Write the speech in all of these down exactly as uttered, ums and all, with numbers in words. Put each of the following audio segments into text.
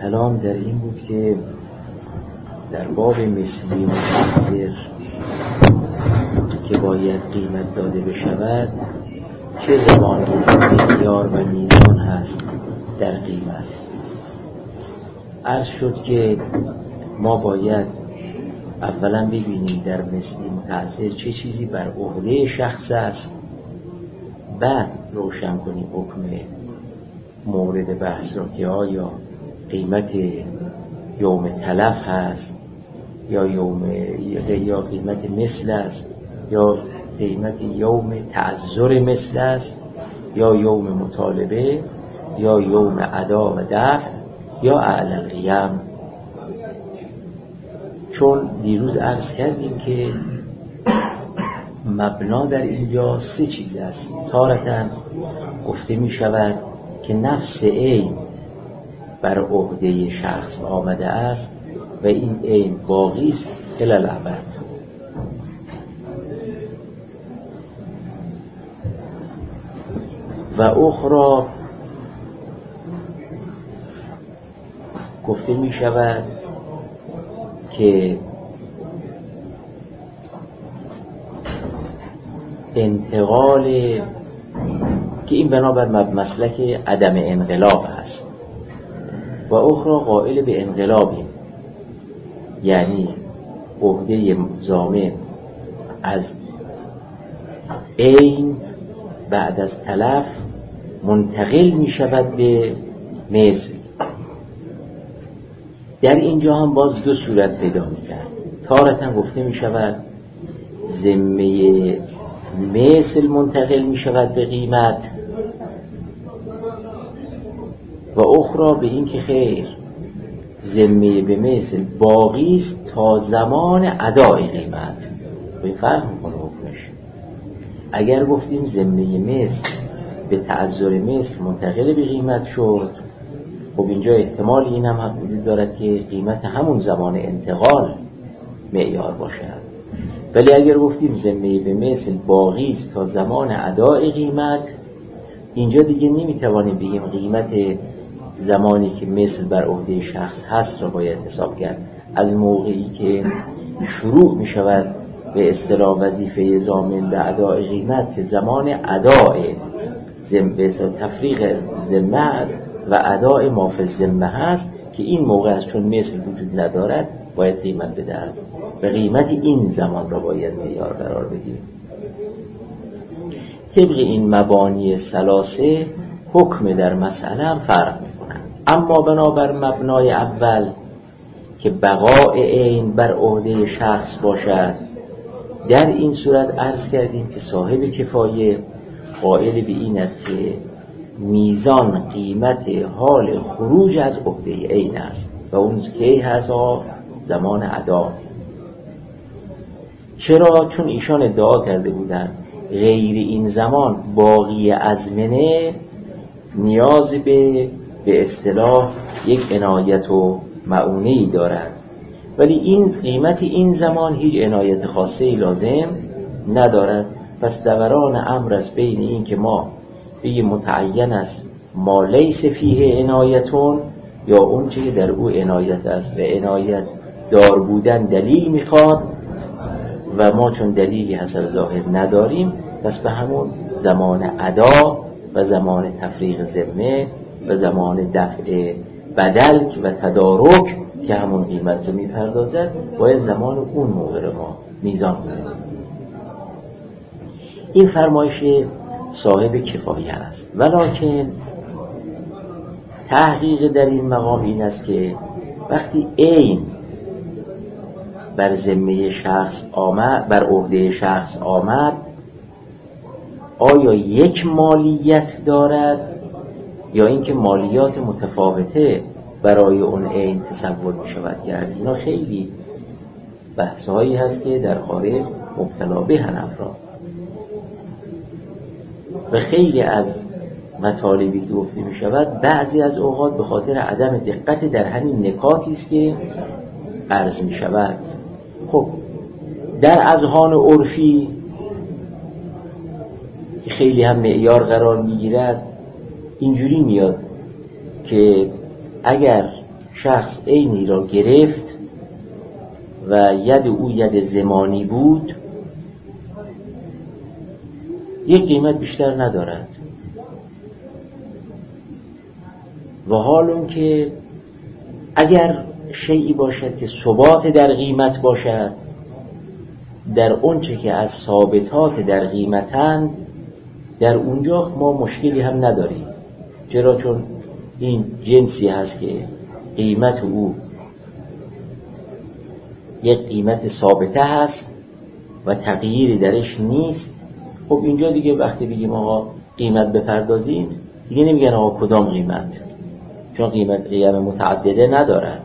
کلام در این بود که در باب مثلی متأثر که باید قیمت داده بشود چه زمانی معیار و میزان هست در قیمت. عرض شد که ما باید اولا ببینیم در مثلی متأثر چه چیزی بر عهده شخص است، بعد روشن کنیم حکم مورد بحث را که آیا قیمت یوم تلف هست یا یوم یا قیمت مثل است یا قیمت یوم تعذر مثل است یا یوم مطالبه یا یوم ادا و دفع یا اعلی القیم. چون دیروز عرض کردیم که مبنا در اینجا سه چیز است. تارتاً گفته می شود که نفس عین بر عهده شخص آمده است و این عین باقی است الی الابد. و اخرى گفته می شود که انتقال که این بنابر مسلک عدم انقلاب هست و اخرى قائل به انقلابی، یعنی عهده ضامن از عین بعد از تلف منتقل می شود به مثل. در اینجا هم باز دو صورت پیدا می کرد. تارتاً گفته می شود ذمه مثل منتقل می شود به قیمت و اخرى به این که خیر ذمه به مثل باقی است تا زمان ادای قیمت. به فرق میکنه حکمش. اگر گفتیم ذمه مثل به تعذر مثل منتقل به قیمت شد، خب اینجا احتمال این هم وجود دارد که قیمت همون زمان انتقال معیار باشد. ولی اگر گفتیم ذمه به مثل باقی است تا زمان ادای قیمت، اینجا دیگه نمیتوانیم بگیم قیمت زمانی که مثل بر عهده شخص هست را باید حساب کرد. از موقعی که شروع می شود به اصطلاح وظیفه ضامن به ادای قیمت که زمان ادای ذمه تفریق ذمه است و ادای ما فی الذمه هست که این موقع است، چون مثل وجود ندارد باید قیمت بدهد و قیمت این زمان را باید معیار قرار بدیم. طبق این مبانی ثلاثه حکم در مسئله هم فرق می‌کند. اما بنابر مبنای اول که بقای عین بر عهده شخص باشد، در این صورت عرض کردیم که صاحب کفایه قائل به این است که میزان قیمت حال خروج از عهده عین است و اون کی هست؟ زمان ادا. چرا؟ چون ایشان ادعا کرده بودند غیر این زمان باقی ازمنه نیاز به به اصطلاح یک عنایت و معونه‌ای دارد، ولی این قیمت این زمان هیچ عنایت خاصه‌ای لازم ندارد. پس دوران امر است بین این که ما بگیم متعین است ما لیس فیه عنایتون یا اون چیزی در او عنایت است و عنایت دار بودن دلیل میخواد و ما چون دلیلی حسب ظاهر نداریم، پس به همون زمان ادا و زمان تفریق ذمه و زمان دفع بدل و تدارک که همون قیمت رو میپردازد باید زمان اون موقع رو ما میزان کنیم. این فرمایش صاحب کفایه است. ولکن تحقیق در این مقام این است که وقتی عین بر ذمه شخص آمد، بر عهده شخص آمد، آیا یک مالیت دارد یا اینکه مالیات متفاوته برای اون عین تصور می شود کرد؟ اینا خیلی بحث‌هایی هست که در خارج مبتلا به افراد و خیلی از مطالبی که گفته می شود بعضی از اوقات به خاطر عدم دقت در همین نکاتی است که عرض می شود. خب در اذهان عرفی که خیلی هم معیار قرار می گیرد اینجوری میاد که اگر شخص عینی را گرفت و ید او ید زمانی بود، یک قیمت بیشتر ندارد. و حال اون که اگر شیئی باشد که ثبات در قیمت باشد، در اون چه که از ثابتات در قیمتند، در اونجا ما مشکلی هم نداریم. چرا؟ چون این جنسی هست که قیمت او یک قیمت ثابته هست و تغییری درش نیست. خب اینجا دیگه وقتی بگیم آقا قیمت بپردازیم، دیگه نمیگن آقا کدام قیمت، چون قیمت قیم متعدده ندارد.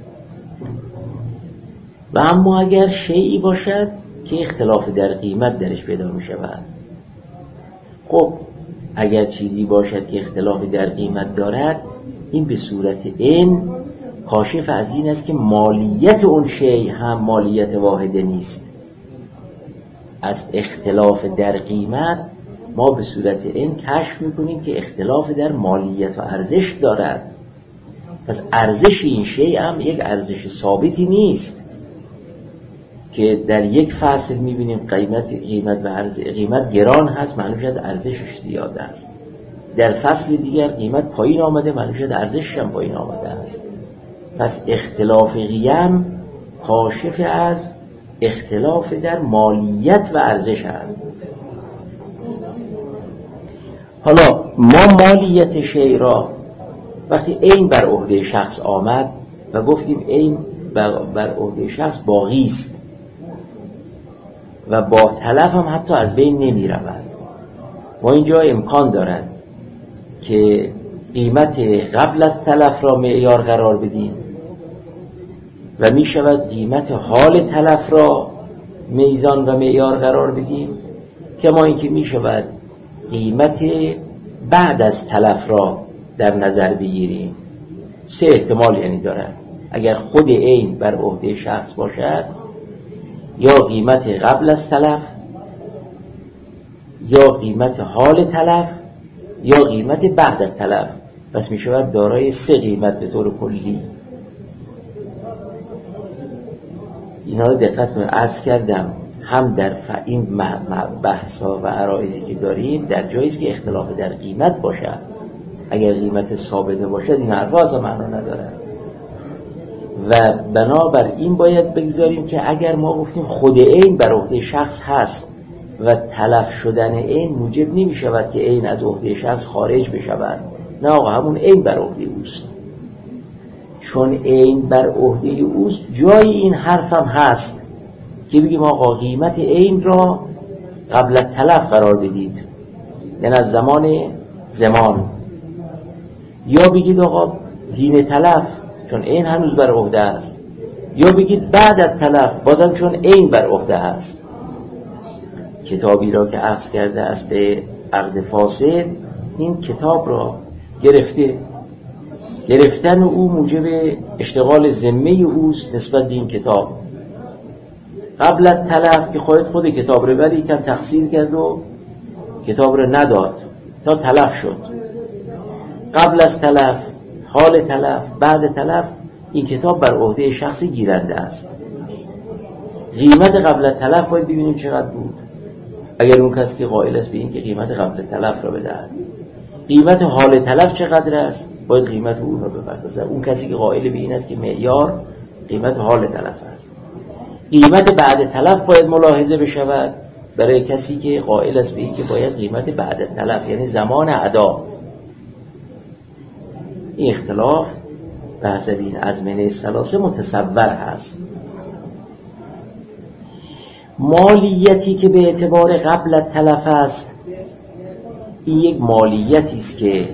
و اما اگر شیئی باشد که اختلاف در قیمت درش پیدا می شود، خب اگر چیزی باشد که اختلاف در قیمت دارد، این به صورت این کاشف از این است که مالیت اون شیء هم مالیت واحده نیست. از اختلاف در قیمت ما به صورت این کشف میکنیم که اختلاف در مالیت و ارزش دارد. پس ارزش این شیء هم یک ارزش ثابتی نیست که در یک فصل میبینیم قیمت قیمت و ارزش قیمت گران هست، معنی شد ارزشش زیاده است. در فصل دیگر قیمت پایین آمده، معنی شد ارزشش هم پایین آمده است. پس اختلاف قیم کاشف از اختلاف در مالیت و ارزش هست. حالا ما مالیت شیء را وقتی عین بر عهده شخص آمد و گفتیم عین بر عهده شخص باقی است و با تلف هم حتی از بین نمی رود، ما اینجا امکان دارد که قیمت قبل از تلف را معیار قرار بدیم و می شود قیمت حال تلف را میزان و معیار قرار بدیم، کما اینکه می شود قیمت بعد از تلف را در نظر بگیریم. سه احتمال یعنی دارد. اگر خود عین بر عهده شخص باشد، یا قیمت قبل از تلف، یا قیمت حال تلف، یا قیمت بعد از تلف. پس می شود دارای سه قیمت به طور کلی. اینا رو دقت کنید. عرض کردم هم در این بحث‌ها و عرایضی که داریم در جایی که اختلاف در قیمت باشد، اگر قیمت ثابته باشد این حرفا اصلا معنا نداره. و بنابر این باید بگذاریم که اگر ما گفتیم خود عین بر عهده شخص هست و تلف شدن عین موجب نمی شود که عین از عهده شخص خارج بشود، نه آقا همون عین بر عهده اوست. چون عین بر عهده اوست، جای این حرف هم هست که بگیم آقا قیمت عین را قبل از تلف قرار بدید، یعنی از زمان زمان، یا بگید آقا حین تلف چون عین هنوز بر عهده است، یا بگید بعد از تلف بازم چون عین بر عهده است. کتابی را که عرض کرده است به عقد فاسد، این کتاب را گرفته، گرفتن او موجب اشتغال ذمه اوست نسبت به این کتاب. قبل از تلف که خواهد خود کتاب رو ولی کم تقصیر کرد و کتاب رو نداد تا تلف شد. قبل از تلف، حال تلف، بعد تلف، این کتاب بر عهده شخصی گیرنده است. قیمت قبل از تلف باید ببینیم چقدر بود، اگر اون کسی که قائل است به این که قیمت قبل تلف را بدهد. قیمت حال تلف چقدر است، باید قیمت اون را بپردازد. اون کسی که قائل به این است که معیار قیمت حال تلف است. قیمت بعد تلف باید ملاحظه بشود برای کسی که قائل است به این که باید قیمت بعد تلف، یعنی زمان ادا. این اختلاف به حسب این ازمنه ثلاثه متصور هست. مالیتی که به اعتبار قبل از تلف است، این یک مالیتی است که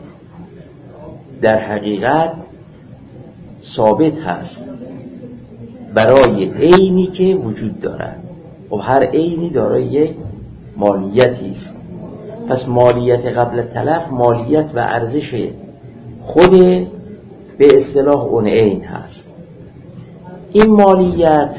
در حقیقت ثابت هست برای عینی که وجود دارد. و هر عینی دارای یک مالیتی است. پس مالیت قبل تلف مالیت و ارزش خود به اصطلاح اون عین هست. این مالیت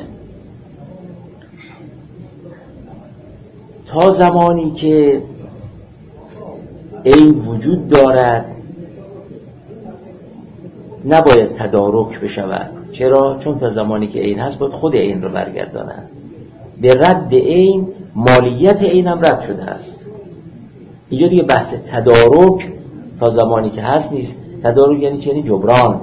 تا زمانی که عین وجود دارد نباید تدارک بشود. چرا؟ چون تا زمانی که عین هست باید خود عین رو برگردانند. به رد عین مالیت عین هم رد شده است. اینجا دیگه بحث تدارک تا زمانی که هست نیست. تدارک یعنی چه؟ یعنی جبران.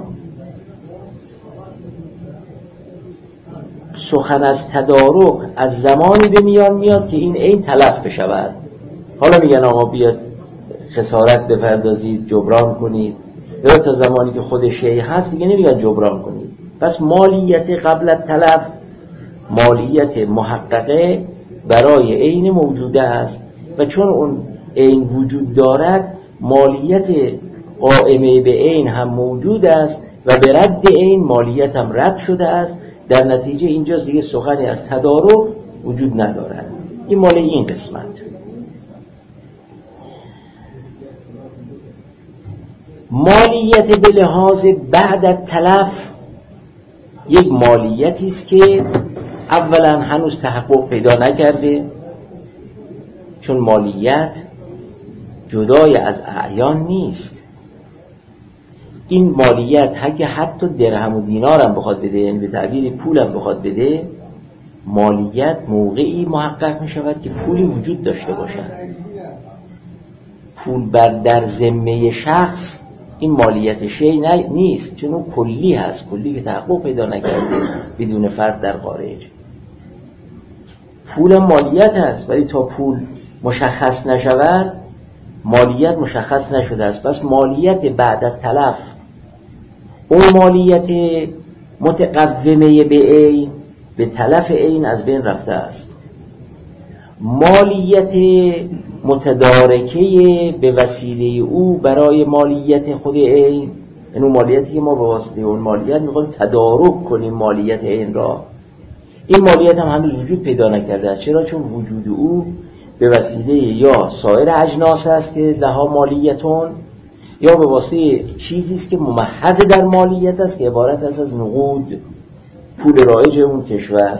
سخن از تدارک از زمانی به میان میاد که این عین تلف بشود. حالا میگن آقا بیاد خسارت بپردازید، جبران کنید. یا تا زمانی که خود شیء هست دیگه نمیگن جبران کنید. پس مالیت قبل التلف مالیت محققه برای عین موجوده است و چون اون عین وجود دارد مالیت قائمه به عین هم موجود است و به رد عین مالیت هم رد شده است. در نتیجه اینجاست دیگه سخنی از تدارک وجود ندارد. این مال این قسمت. مالیت به لحاظ بعد التلف یک مالیتی است که اولا هنوز تحقق پیدا نکرده، چون مالیت جدای از اعیان نیست. این مالیت اگه حتی درهم و دینار هم بخواد بده، یعنی به تعبیر پول هم بخواد بده، مالیت موقعی محقق می شود که پولی وجود داشته باشد. پول بر در ذمه شخص این مالیت شیء نیست، چون اون کلی هست، کلی که تحقق پیدا نکرده بدون فرد در خارج. پول مالیت هست، ولی تا پول مشخص نشود مالیت مشخص نشده است. پس مالیت بعد از تلف، اون مالیت متقومه به عین به تلف عین از بین رفته است. مالیت متدارکه به وسیله او برای مالیت خود عین، این مالیتی که ما به واسطه اون مالیت میخوایم تدارک کنیم مالیت عین را، این مالیت هم هنوز وجود پیدا نکرده است. چرا؟ چون وجود او به وسیله یا سایر اجناس است که لها مالیتون، یا به واسطه چیزی است که ممحض در مالیت است که عبارت است از نقود، پول رایج اون کشور.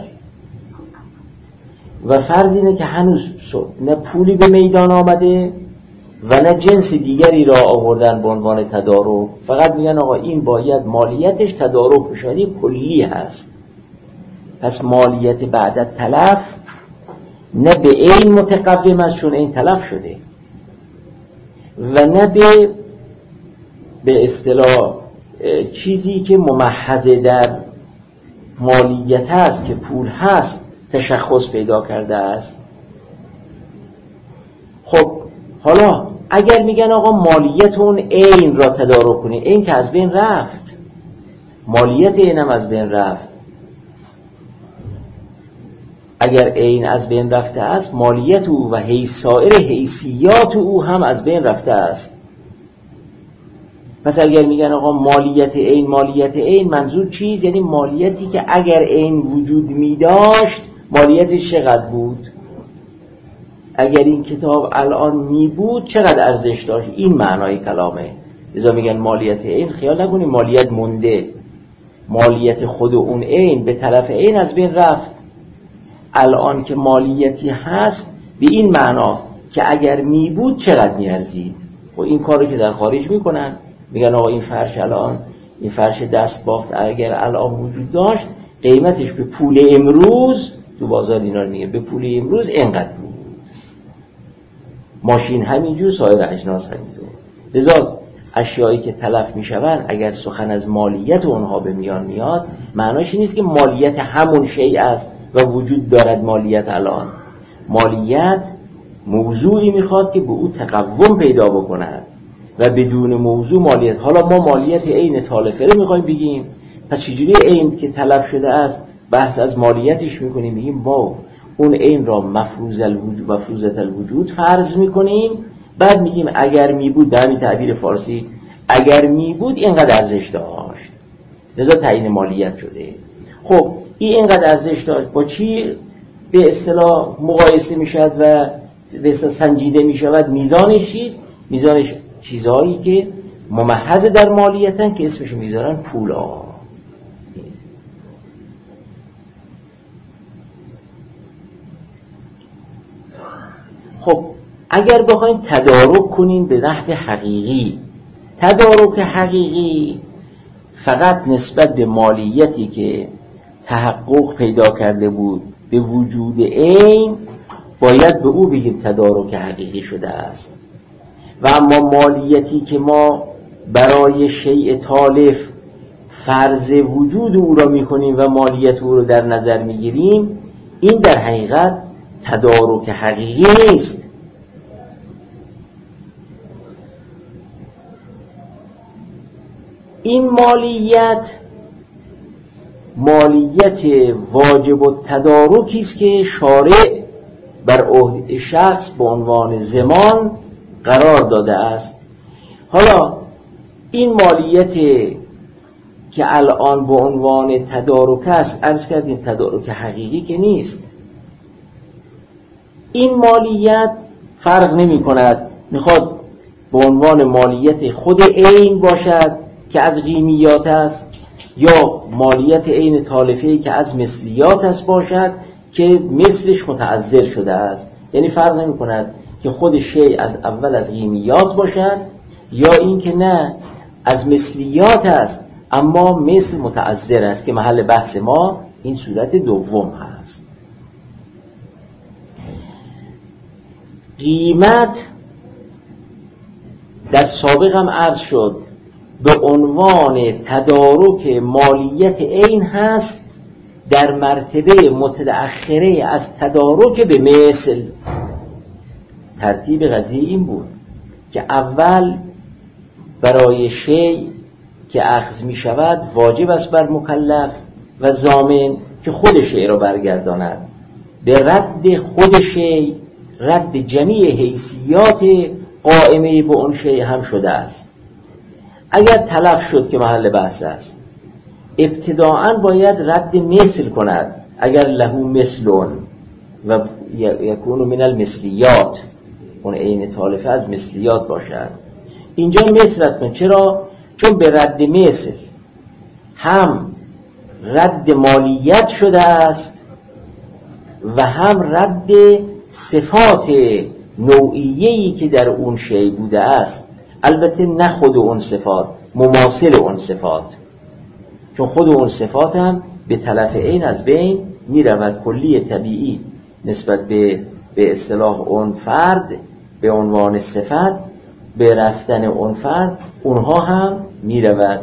و فرض اینه که هنوز نه پولی به میدان آمده و نه جنس دیگری را آوردن به عنوان تدارک. فقط میگن آقا این باید مالیتش تدارک بشود، کلی هست. پس مالیت بعد از تلف نه به عین متقوم است چون این تلف شده، و نه به به اصطلاح چیزی که ممحض در مالیت هست که پول هست تشخص پیدا کرده است. خب حالا اگر میگن آقا مالیت اون عین را تدارک کنید، این که از بین رفت، مالیت اینم از بین رفت. اگر عین از بین رفته است، مالیت او و حیث سایر حیثیات او هم از بین رفته است. پس اگر میگن آقا مالیت عین مالیت عین، منظور چیز؟ یعنی مالیتی که اگر عین وجود میداشت مالیتش چقدر بود، اگر این کتاب الان می بود چقدر ارزش داشت. این معنای کلامه. لذا میگن مالیت عین. خیال نکنید مالیت مونده، مالیت خود اون عین به طرف عین از بین رفت. الان که مالیتی هست به این معنا که اگر می بود چقدر می ارزید. و این کارو که در خارج میکنن، میگن آقا این فرش الان، این فرش دست بافت اگر الان وجود داشت قیمتش به پول امروز، تو بازار اینا رو میگه به پول امروز اینقدر بود. ماشین همینجور، سایر اجناس همینجور. لذا اشیایی که تلف میشوند اگر سخن از مالیت اونها به میان میاد، معناش نیست که مالیت همون شیء است و وجود دارد مالیت الان. مالیت موضوعی میخواد که به او تقوم پیدا بکند و بدون موضوع مالیت. حالا ما مالیت عین تالفه رو میخوایم بگیم، پس چجوری عین که تلف شده است بحث از مالیتش میکنیم؟ میگیم ما اون عین را مفروض الوجود مفروضت الوجود فرض میکنیم، بعد میگیم اگر میبود، به همین تعبیر فارسی اگر میبود اینقدر ارزش داشت، لذا تعیین مالیت شده. خب این اینقدر ارزش داشت با چی به اصطلاح مقایسه میشد و به اصطلاح سنجیده میشود؟ میزانش چیز؟ میزانش چیزهایی که ممحض در مالیتن که اسمش میذارن پولا. خب اگر بخوایم تدارک کنیم به نحو حقیقی، تدارک حقیقی فقط نسبت به مالیتی که تحقق پیدا کرده بود به وجود عین باید به او بگیم تدارک حقیقی شده است. و اما مالیتی که ما برای شیء تالف فرض وجود او را میکنیم و مالیت او را در نظر میگیریم، این در حقیقت تدارک حقیقی نیست. این مالیت مالیت واجب التدارکی است که شارع بر عهده شخص به عنوان ضمان قرار داده است. حالا این مالیت که الان به عنوان تدارک است، عرض کردیم تدارک حقیقی که نیست. این مالیت فرق نمی کند میخواد به عنوان مالیت خود عین باشد که از قیمیات است یا مالیت عین تالفه‌ای که از مثلیات است باشد که مثلش متعذر شده است. یعنی فرق نمی کند که خود شیء از اول از قیمیات باشد یا این که نه از مثلیات است اما مثل متعذر است که محل بحث ما این صورت دوم هست. قیمت در سابق هم عرض شد به عنوان تدارک مالیت عین هست در مرتبه متأخره از تدارک به مثل. ترتیب قضیه این بود که اول برای شیء که اخذ می شود واجب است بر مکلف و ضامن که خود شیء را برگرداند. به رد خود شیء رد جمیع حیثیات قائمه به اون شیء هم شده است. اگر تلف شد که محل بحث است، ابتداعاً باید رد مثل کند. اگر له مثلون و یکون من المثلیات، اون عین تالفه از مثلیات باشد، اینجا مثل رد کن. چرا؟ چون به رد مثل هم رد مالیت شده است و هم رد صفات نوعیه‌ای که در اون شیء بوده است. البته نه خود اون صفات، مماثل اون صفات، چون خود اون صفات هم به تلف عین از بین می رود. کلی طبیعی نسبت به به اصطلاح اون فرد به عنوان صفت به رفتن اون فرد اونها هم می رود.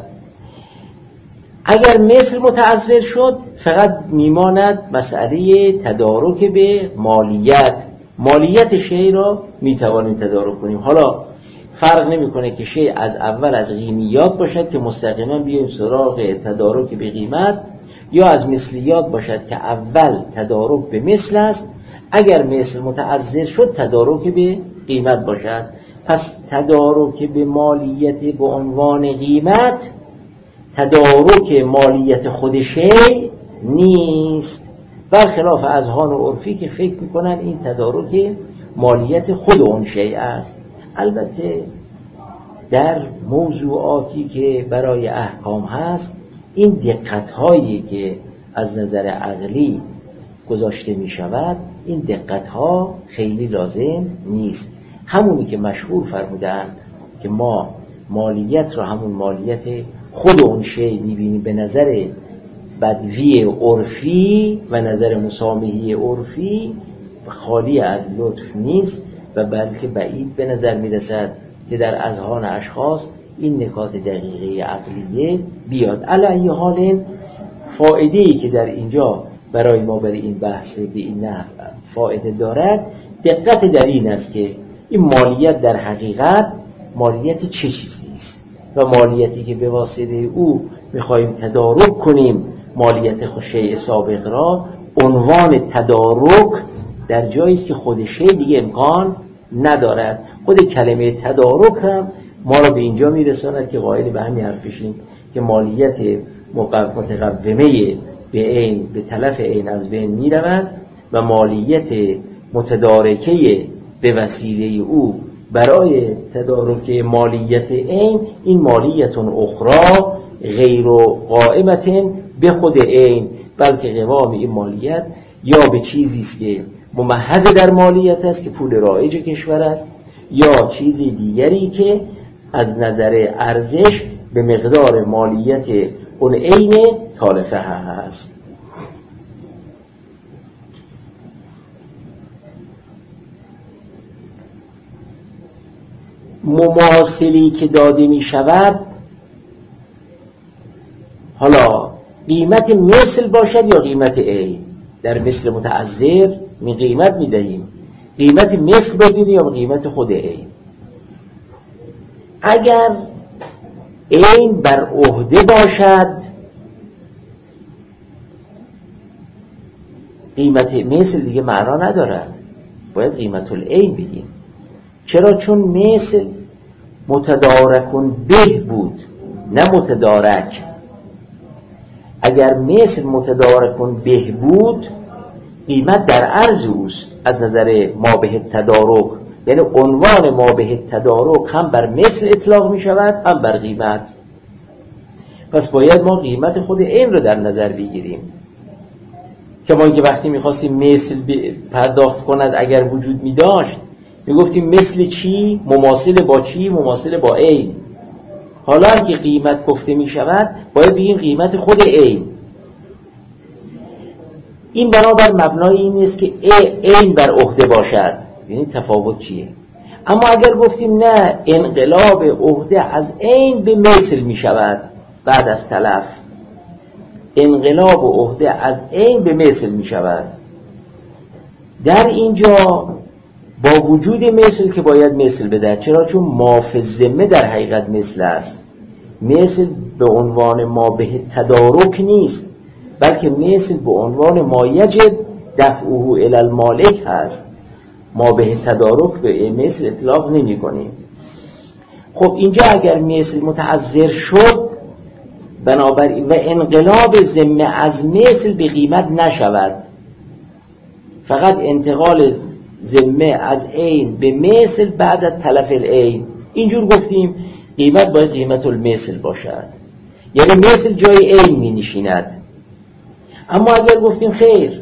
اگر مثل متعذر شد فقط میماند مسئله تدارک به مالیت. مالیت شیء را می توانیم تدارک کنیم. حالا فرق نمیکنه که شیء از اول از قیمیات باشد که مستقیما بیایم سراغ تدارک به قیمت، یا از مثلیات باشد که اول تدارک به مثل است، اگر مثل متعذر شد تدارک به قیمت باشد. پس تدارک به مالیت به عنوان قیمت تدارک مالیت خود شیء نیست، برخلاف اذهان و عرفی که فکر میکنن این تدارک مالیت خود اون شیء است. البته در موضوعاتی که برای احکام هست این دقت هایی که از نظر عقلی گذاشته می شود این دقت ها خیلی لازم نیست. همونی که مشهور فرمودن که ما مالیت را همون مالیت خود اون شیء می بینیم به نظر بدوی عرفی و نظر مسامحی عرفی خالی از لطف نیست و بلکه بعید به نظر می رسد که در اذهان اشخاص این نکات دقیقه عقلیه بیاد. علی حال فایده‌ای که در اینجا برای ما برای این بحث به این نحو فایده دارد دقت در این است که این مالیت در حقیقت مالیت چه چیزی است و مالیتی که به واسطه او می‌خواهیم تدارک کنیم مالیت شیء سابق را، عنوان تدارک در جایی است که خود شیء دیگه امکان ندارد. خود کلمه تدارک هم ما را به اینجا میرساند که قائل به همین حرفشیم که مالیت متقومه به عین به تلف عین از بین میرود و مالیت متدارکه به وسیله او برای تدارک مالیت عین، این مالیت اخرى غیر قائمت به خود عین، بلکه قوام این مالیت یا به چیزی است که ممحض در مالیت است که پول رایج کشور است، یا چیزی دیگری که از نظر ارزش به مقدار مالیت اون عین تالفه هست. مماثلی که داده می شود، حالا قیمت مثل باشد یا قیمت عین. در مثل متعذر می قیمت می دهیم، قیمت مثل بدیم یا قیمت خود عین. اگر عین بر عهده باشد، قیمت مثل دیگه معنا ندارد، باید قیمت العین بگیم. چرا؟ چون مثل متدارکون به بود، نه متدارک. اگر مثل متدارکون به بود، قیمت در عرض اوست از نظر ما به تدارک، یعنی عنوان ما به تدارک هم بر مثل اطلاق می شود هم بر قیمت. پس باید ما قیمت خود عین رو در نظر بگیریم. که ما اینکه وقتی میخواستیم مثل پرداخت کند اگر وجود می داشت، میگفتیم مثل چی؟ مماثل با چی؟ مماثل با عین. حالا هم که قیمت گفته می شود، باید بگیم قیمت خود عین. این بنابر مبنای این است که عین بر عهده باشد. یعنی تفاوت چیه؟ اما اگر گفتیم نه، انقلاب عهده از عین به مثل می شود بعد از تلف، انقلاب عهده از عین به مثل می شود، در اینجا با وجود مثل که باید مثل بده. چرا؟ چون ما فی الذمه در حقیقت مثل است. مثل به عنوان ما به تدارک نیست، بلکه مثل به عنوان ما یجب دفعه الی المالک هست. ما به تدارک به مثل اطلاق نمی کنیم. خب اینجا اگر مثل متعذر شد، بنابراین و انقلاب ذمه از مثل به قیمت نشود، فقط انتقال ذمه از عین به مثل بعد از تلف العین، اینجور گفتیم قیمت باید قیمت المثل باشد، یعنی مثل جای عین می نشیند. اما اگر گفتیم خیر،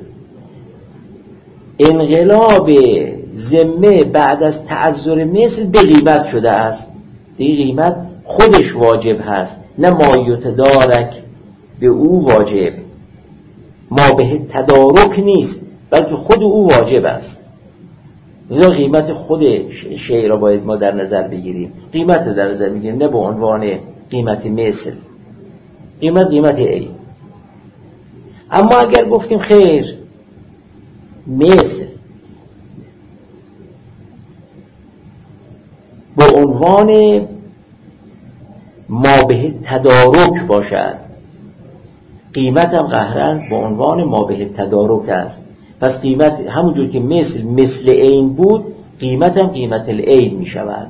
انقلاب ذمه بعد از تعذر مثل به قیمت شده است، دیگه قیمت خودش واجب هست، نه ما یتدارک به او واجب. ما به تدارک نیست، بلکه خود او واجب است. لذا قیمت خود شیء را باید ما در نظر بگیریم، قیمت در نظر بگیریم، نه به عنوان قیمت مثل. قیمت قیمت عین. اما اگر گفتیم خیر، مثل به عنوان ما به تدارک باشد، قیمت هم قهرن به عنوان ما به تدارک است. پس قیمت همونجور که مثل مثل عین بود، قیمت هم قیمت العین می شود.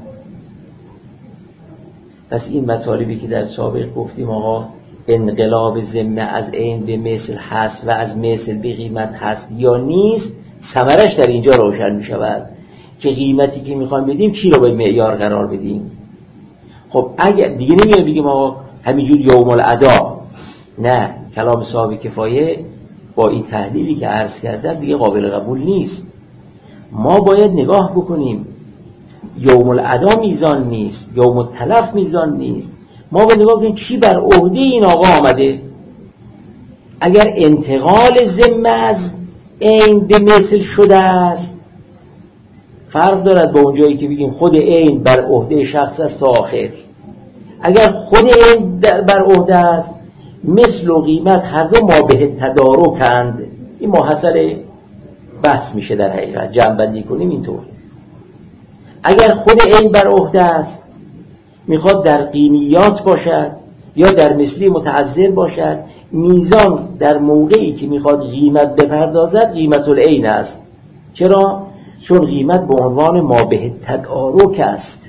پس این مطالبی که در سابق گفتیم آقا انقلاب ذمه از عین به مثل هست و از مثل به قیمت هست یا نیست، ثمرش در اینجا روشن می شود که قیمتی که میخوایم بدیم چی رو باید معیار قرار بدیم. خب اگر دیگه نمیاد بگیم آقا همینجور یوم الادا، نه، کلام صاحب کفایه با این تحلیلی که عرض کردم دیگه قابل قبول نیست. ما باید نگاه بکنیم، یوم الادا میزان نیست، یوم التلف میزان نیست. ما باید نگاه کنیم چی بر عهده این آقا آمده. اگر انتقال ذمه از عین به مثل شده است، فرق دارد با اون جایی که بگیم خود عین بر عهده شخص است تا آخر. اگر خود عین بر عهده است، مثل و قیمت هر دو ما به تدارکند. این محصل بحث میشه در حقیقت، جمع بندی کنیم اینطور. اگر خود عین بر عهده است، میخواد در قیمیات باشد یا در مثلی متعذر باشد، میزان در موقعی که میخواد قیمت بپردازد قیمت العین است. چرا؟ چون قیمت به عنوان ما به تدارک است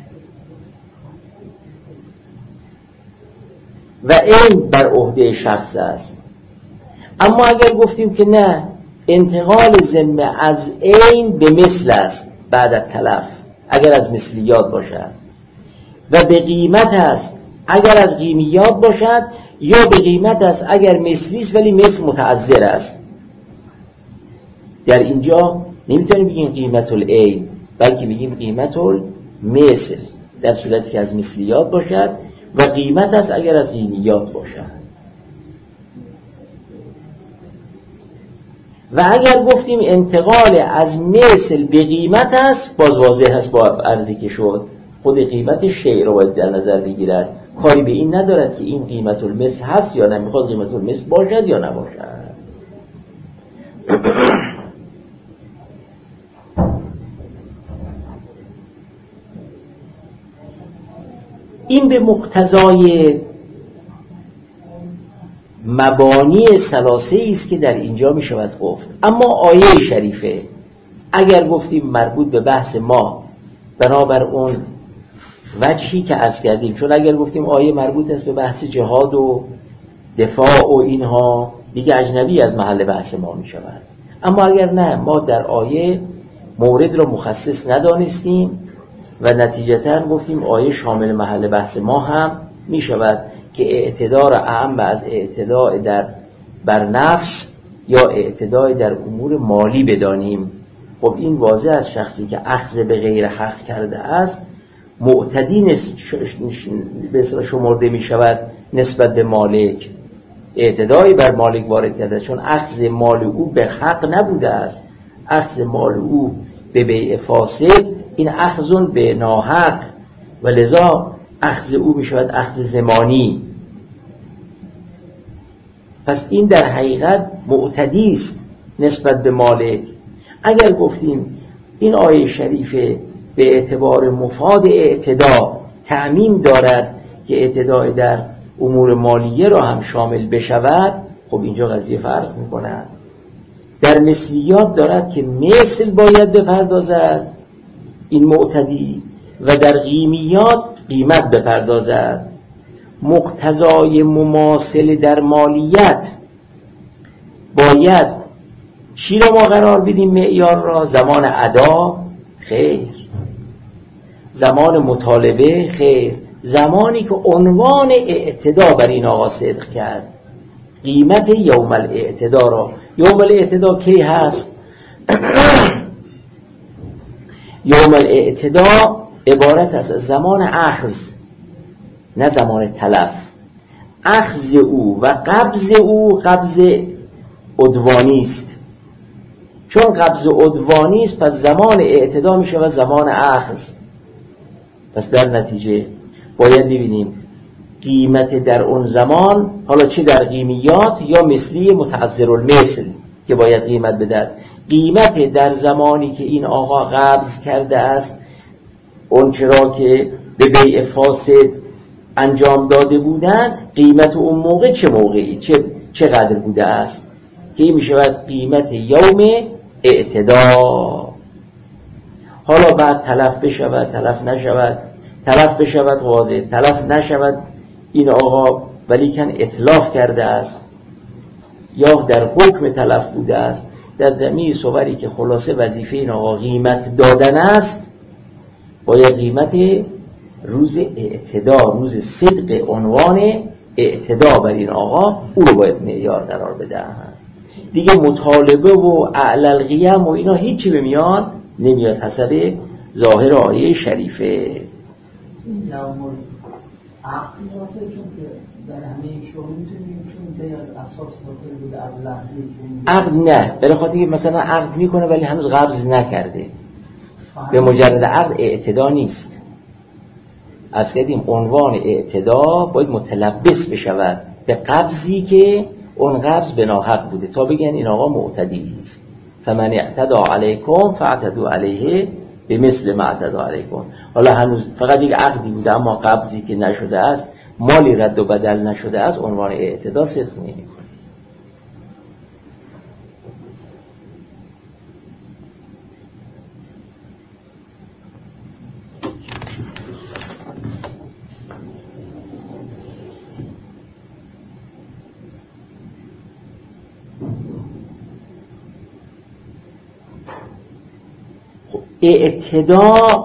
و عین بر عهده شخص است. اما اگر گفتیم که نه، انتقال ذمه از عین به مثل است بعد از تلف، اگر از مثلیات باشد، و به قیمت است اگر از قیمیات باشد، یا به قیمت است اگر مثلی است ولی مثل متعذر است، در اینجا نمیتونیم بگیم قیمت العین، بلکه بگیم قیمت المثل، در صورتی که از مثلیات باشد و قیمت است اگر از قیمیات باشد. و اگر گفتیم انتقال از مثل به قیمت است، باز واضح هست با عرضی که شد خود قیمت شیء رو باید در نظر بگیرد، کاری به این ندارد که این قیمت المثل هست یا نه، میخواد قیمت المثل باشد یا نباشد. این به مقتضای مبانی ثلاثه است که در اینجا می شود گفت. اما آیه شریفه اگر گفتیم مربوط به بحث ما، بنابر اون وجهی که عرض کردیم، چون اگر گفتیم آیه مربوط است به بحث جهاد و دفاع و اینها، دیگه اجنبی از محل بحث ما می شود. اما اگر نه، ما در آیه مورد را مخصص ندانستیم و نتیجتاً گفتیم آیه شامل محل بحث ما هم می شود که اعتدا را اعم از اعتدا در بر نفس یا اعتدا در امور مالی بدانیم. خب این واضح از شخصی که اخذ به غیر حق کرده است معتدی به شمرده می شود نسبت به مالک، اعتدایی بر مالک وارد کرده، چون اخذ مال او به حق نبوده است، اخذ مال او به بیع فاسد، این اخذون به ناحق و لذا اخذ او می شود اخذ زمانی. پس این در حقیقت معتدی است نسبت به مالک. اگر گفتیم این آیه شریفه به اعتبار مفاد اعتدا تعمیم دارد که اعتدا در امور مالیه را هم شامل بشود، خب اینجا قضیه فرق می‌کند. در مثلیات دارد که مثل باید بپردازد این معتدی و در قیمیات قیمت بپردازد. مقتضای مماثل در مالیت باید چی را ما قرار بدیم معیار را؟ زمان ادا؟ خیر. زمان مطالبه؟ خیر. زمانی که عنوان اعتدا بر این آقا صدق کرد، قیمت یوم الاعتدا را. یوم الاعتدا کی هست؟ یوم الاعتدا عبارت است از زمان اخذ، نه زمان تلف. اخذ او و قبض او قبض عدوانی است. چون قبض عدوانی است پس زمان اعتدا می شود زمان اخذ. پس در نتیجه باید ببینیم قیمت در اون زمان، حالا چه در قیمیات یا مثلی متعذر المثل که باید قیمت بدهد، قیمت در زمانی که این آقا قبض کرده است اون چرا که به بیع فاسد انجام داده بودن، قیمت اون موقع چه موقعی چه چقدر بوده است که این می شود قیمت یوم اعتدا. حالا بعد تلف بشود تلف نشود، تلف بشود واضح، تلف نشود این آقا ولیکن اتلاف کرده است یا در حکم تلف بوده است، در جمعی صوری که خلاصه وظیفه این آقا قیمت دادن است، باید قیمت روز اعتدا، روز صدق عنوان اعتدا بر این آقا، او رو باید معیار قرار بدهند. دیگه مطالبه و اعلی القیم و اینا هیچی به میان نمیاد حسب ظاهر آیه شریفه. این یوم عقل باطل، چون که در همه شروع میتونیم چون به اساس باطل بوده عقل نه، برای خاطر که مثلا عقل میکنه ولی هنوز قبض نکرده، به مجرد عقل اعتدا نیست. از کردیم عنوان اعتدا باید متلبس بشود به قبضی که اون قبض به ناحق بوده تا بگن این آقا معتدی است. فمن اعتدا علیکم فاعتدوا علیه به مثل ما اعتدا علیکم. حالا هنوز فقط یک عقدی بوده اما قبضی که نشده است، مالی رد و بدل نشده است، عنوان اعتدا صدق نمی‌کنه. اعتدا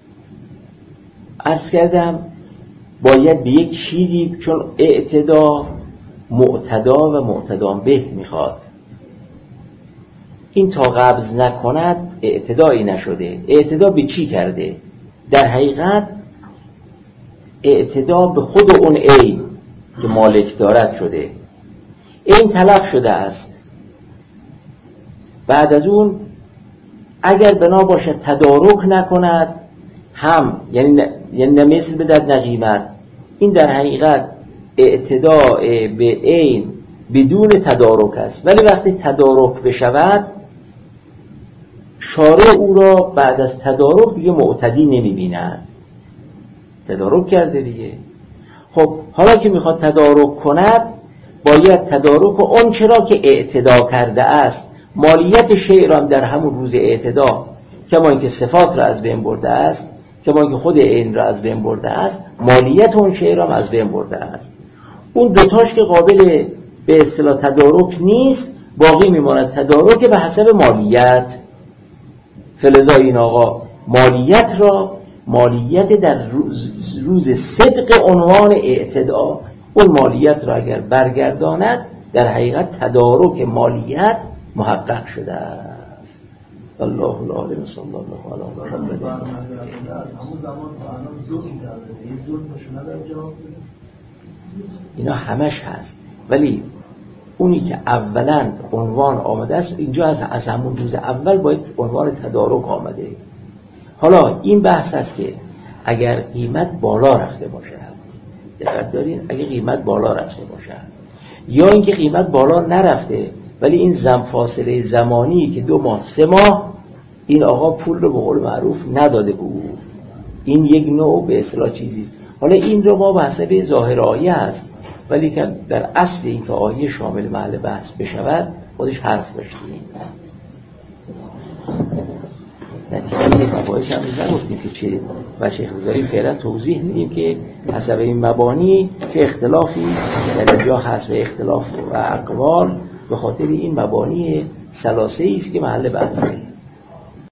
عرض کردم باید به یک چیزی، چون اعتدا معتدا و معتدا به میخواد، این تا قبض نکند اعتدایی نشده. اعتدا به چی کرده؟ در حقیقت اعتدا به خود اون عین که مالک دارد شده، این تلف شده است. بعد از اون اگر بنا باشد تدارک نکند هم، یعنی یعنی نه مثل بدد نه قیمت، این در حقیقت اعتداء به عین بدون تدارک است. ولی وقتی تدارک بشود شارع او را بعد از تدارک دیگه معتدی نمی‌بیند، تدارک کرده دیگه. خب حالا که میخواد تدارک کند باید تدارک اون چرا که اعتدا کرده است، مالیت شیء را در همون روز اعتدا، کما اینکه صفات را از بین برده است، کما اینکه خود عین را از بین برده است، مالیت اون شیء را از بین برده است. اون دوتاش که قابل به اصطلاح تدارک نیست، باقی میماند تدارک به حسب مالیت. فلذا این آقا مالیت را، مالیت در روز, روز صدق عنوان اعتدا، اون مالیت را اگر برگرداند در حقیقت تدارک مالیت محقق شده است. الله العالم. صلی الله علیه و سلم. اینا همش هست، ولی اونی که اولا عنوان آمده است اینجا از, از همون روز اول باید عنوان تدارک آمده. حالا این بحث است که اگر قیمت بالا رفته باشد، دقت دارین، اگر قیمت بالا رفته باشد یا اینکه قیمت بالا نرفته ولی این زم فاصله زمانی که دو ماه سه ماه این آقا پول رو به قول معروف نداده بود، این یک نوع به اصطلاح چیزیست. حالا این رو ما به حسب ظاهر آیه است، ولی که در اصل این که آیه شامل محل بحث بشود خودش حرف داشتیم. نتیجه یک مباحث هم نگفتیم که چه و شیخ بزاری فعلا توضیح میدیم که حسب این مبانی که اختلافی در اینجا هست و اختلاف و اقوال به خاطر این مبانی ثلاثه‌ای است که محل بحثه.